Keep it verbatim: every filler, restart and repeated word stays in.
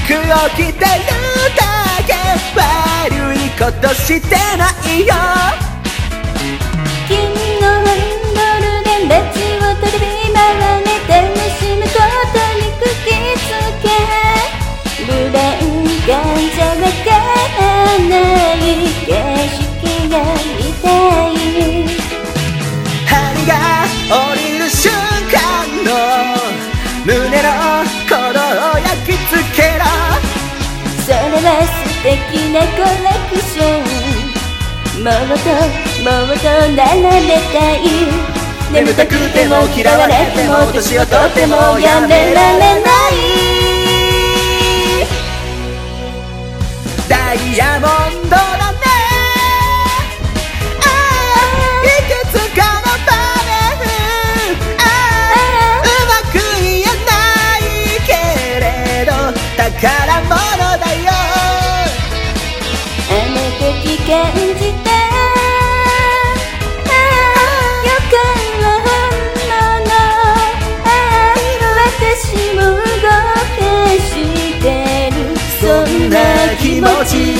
服を着てるだけ悪いことしてないよ。 君のハンドルで街を飛び回れ楽しむことにくきつけ無限感じゃわからない景色が見たい。 針が降りる瞬間の胸の鼓動を焼き付けろ。 それは素敵なコレクション。もっともっと並べたい。眠たくても嫌われても年をとってもやめられない。 ダイヤモンドだね。ああいくつかの場面、ああうまく言えないけれど宝物だよ。 あの時感じた予感は本物。私も動かしてるそんな気持ち。